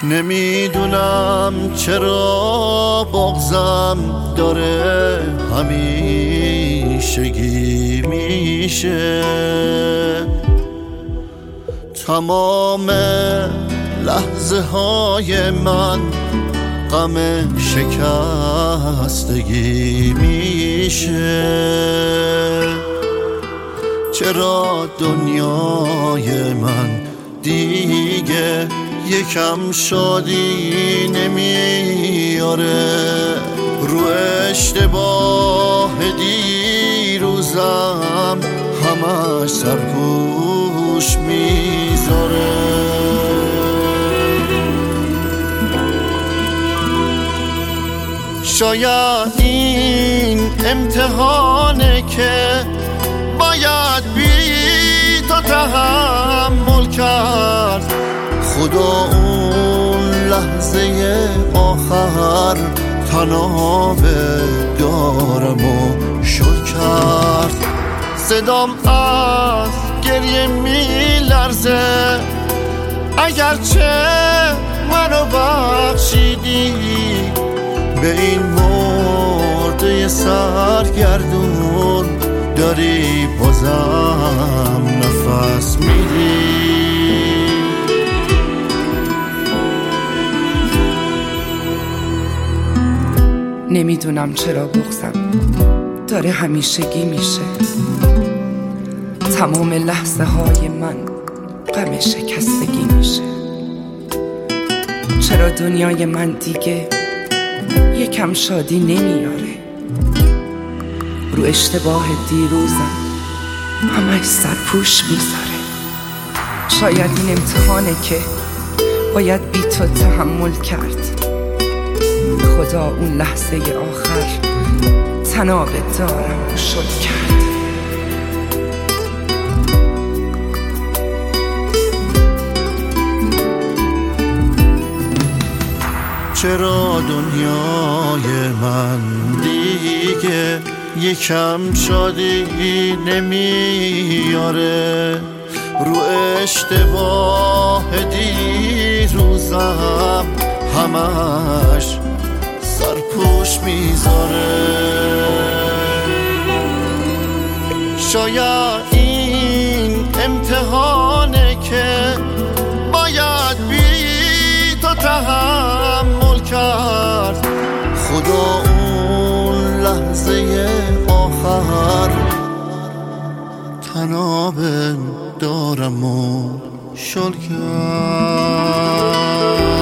نمیدونم چرا بغضم داره همیشگی میشه، تمام لحظه های من غم شکستگی میشه. چرا دنیای من دیگه یکم شادی نمیاره؟ رو اشتباه دیروزم همش سرپوش میذاره. شاید این امتحانه که باید بی تو تحمل کرد. خدا اون لحظه آخر تناب دارم و شل کرد. صدام از گریه میلرزه، اگرچه منو بخشیدی به این مرده سرگردون داری بازم نفس میدی. نمیدونم چرا بغضم داره همیشگی میشه، تمام لحظه های من غم شکستگی میشه. چرا دنیای من دیگه یکم شادی نمیاره؟ رو اشتباه دیروزم همش سرپوش میذاره. شاید این امتحانه که باید بی تو تحمل کرد. خدا اون لحظه آخر تناب دارم و شل کرد. چرا دنیای من دیگه یکم شادی نمیاره؟ رو اشتباه دیروزم همش سرپوش میذاره. شاید این امتحانه که باید بی تو تحمل کرد. خدا اون لحظه آخر تناب دارم و شل کرد.